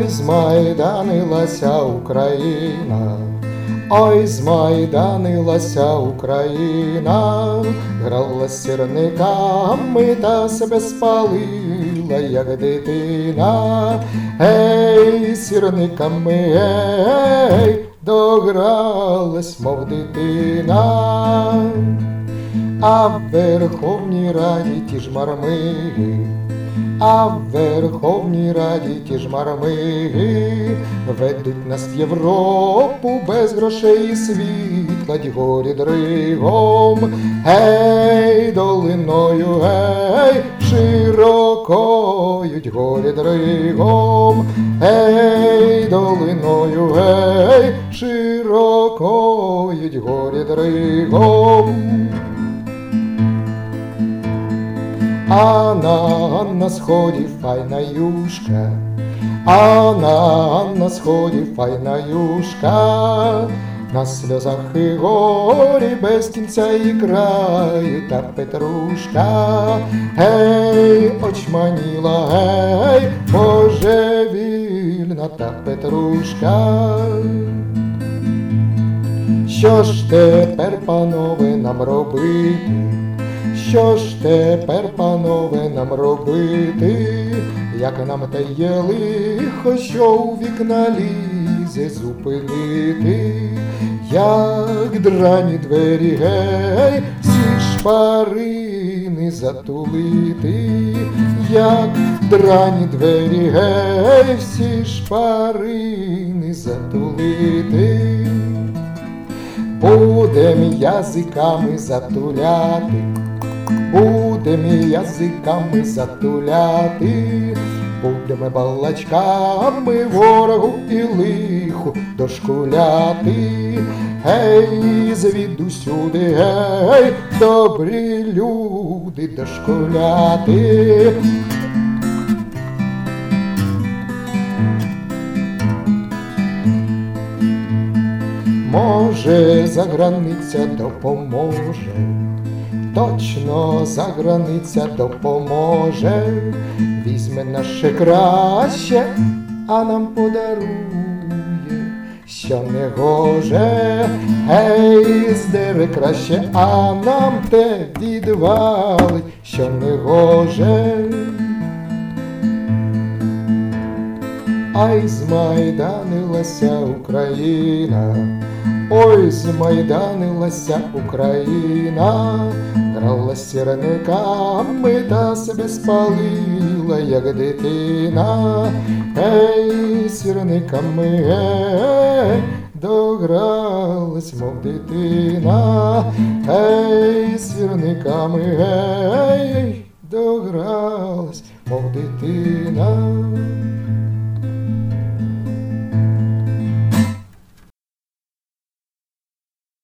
Ой, змайданилася Україна, ой, змайданилася Україна, грала з сірниками та себе спалила, як дитина. Ей, сірниками, ей, догралась, мов дитина. А в Верховній Раді ті ж мармиги, а в Верховній Раді ті ж мармиги ведуть нас в Європу без грошей і світла, й горі дригом. Гей, долиною, гей, широкою, й горі дригом. Гей, долиною, гей, широкою, й горі дригом. А на сході файна юшка, а на сході файна юшка, на сльозах і горі без кінця і краю та петрушка. Гей, очманіла, гей, божевільна та петрушка. Що ж тепер, панове, нам робити? Що ж тепер, панове, нам робити, як нам те є лихо, що у вікна лізе, зупинити? Як драні двері, гей, всі шпарини затулити, як драні двері, гей, всі шпарини затулити. Будем язиками затуляти, будем язиками затуляти, будемо балачками ворогу і лиху дошкуляти. Гей, звідусюди, гей, добрі люди дошкуляти. Може, заграниця допоможе, точно заграниця допоможе, візьме наше краще, а нам подарує, що не гоже. Гей, здере краще, а нам те відвалить, що не гоже. Ай, змайданилася Україна, ой, змайданилася Україна, грала з сірниками та себе спалила, як дитина. Гей, сірниками, гей, догралась, мов дитина. Гей, сірниками, гей, догралась, мов дитина.